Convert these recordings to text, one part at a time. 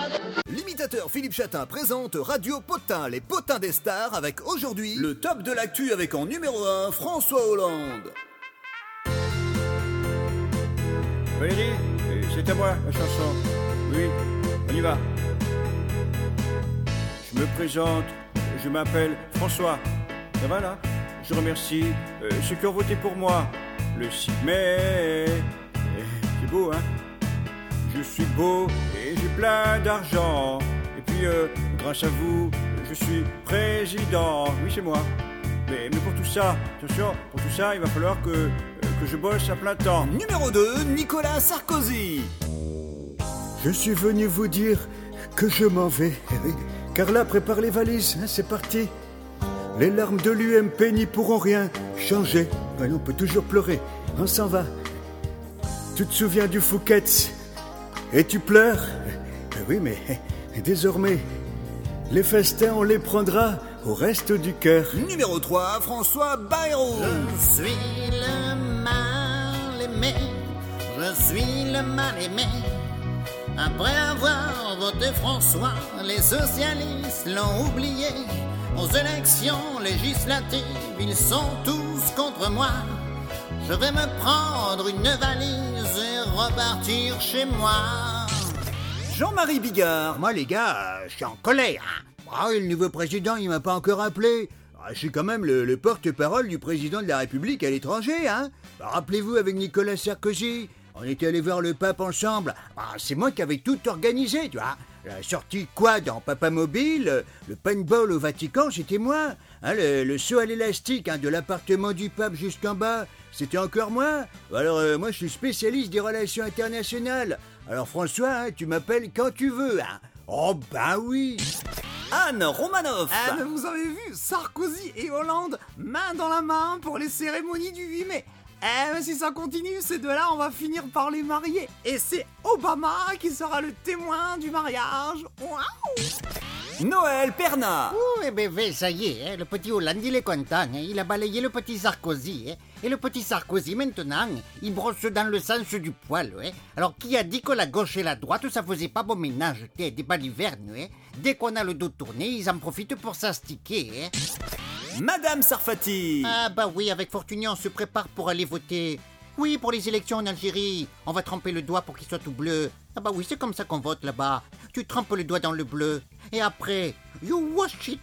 L'imitateur Philippe Chatin présente Radio Potin, les potins des stars, avec aujourd'hui le top de l'actu avec en numéro 1 François Hollande. Valérie, c'est à moi la chanson. Oui, on y va. Je me présente, je m'appelle François. Ça va là? Je remercie ceux qui ont voté pour moi le 6 mai. C'est beau, hein? Je suis beau et j'ai plein d'argent. Et puis, grâce à vous, je suis président. Oui, c'est moi. Mais pour tout ça, attention, pour tout ça, il va falloir que je bosse à plein temps. Numéro 2, Nicolas Sarkozy. Je suis venu vous dire que je m'en vais. Carla, prépare les valises, hein, c'est parti. Les larmes de l'UMP n'y pourront rien changer. On peut toujours pleurer, on s'en va. Tu te souviens du Fouquet's et tu pleures? Oui, mais désormais, les festins, on les prendra au reste du cœur. Numéro 3, François Bayrou. Je suis le mal aimé, je suis le mal aimé. Après avoir voté François, les socialistes l'ont oublié. Aux élections législatives, ils sont tous contre moi. Je vais me prendre une valise et repartir chez moi. Jean-Marie Bigard. Moi, les gars, je suis en colère. Le nouveau président, il m'a pas encore appelé. Je suis quand même le porte-parole du président de la République à l'étranger, hein. Rappelez-vous, avec Nicolas Sarkozy, on était allé voir le pape ensemble. C'est moi qui avais tout organisé, tu vois. La sortie quad en Papamobile, le paintball au Vatican, c'était moi. Le saut à l'élastique de l'appartement du pape jusqu'en bas, c'était encore moi. Alors moi, je suis spécialiste des relations internationales. Alors François, tu m'appelles quand tu veux. Oh ben oui. Anne Romanoff. Mais vous avez vu, Sarkozy et Hollande, main dans la main pour les cérémonies du 8 mai. Mais si ça continue, ces deux-là, on va finir par les marier. Et c'est Obama qui sera le témoin du mariage. Waouh! Noël Perna. Ça y est, le petit Hollande, il est content. Il a balayé le petit Sarkozy. Et le petit Sarkozy, maintenant, il brosse dans le sens du poil. Alors, qui a dit que la gauche et la droite, ça faisait pas bon ménage? Des balivernes. Dès qu'on a le dos tourné, ils en profitent pour s'astiquer. Madame Sarfati. Oui, avec Fortuny, on se prépare pour aller voter. Oui, pour les élections en Algérie. On va tremper le doigt pour qu'il soit tout bleu. Oui, c'est comme ça qu'on vote là-bas. Tu trempes le doigt dans le bleu. Et après, you wash it,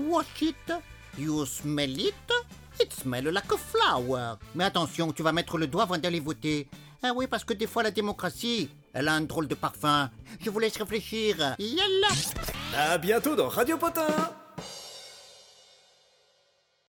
you smell it, it smell like a flower. Mais attention, tu vas mettre le doigt avant d'aller voter. Oui, parce que des fois, la démocratie, elle a un drôle de parfum. Je vous laisse réfléchir. Yalla. À bientôt dans Radio Potin.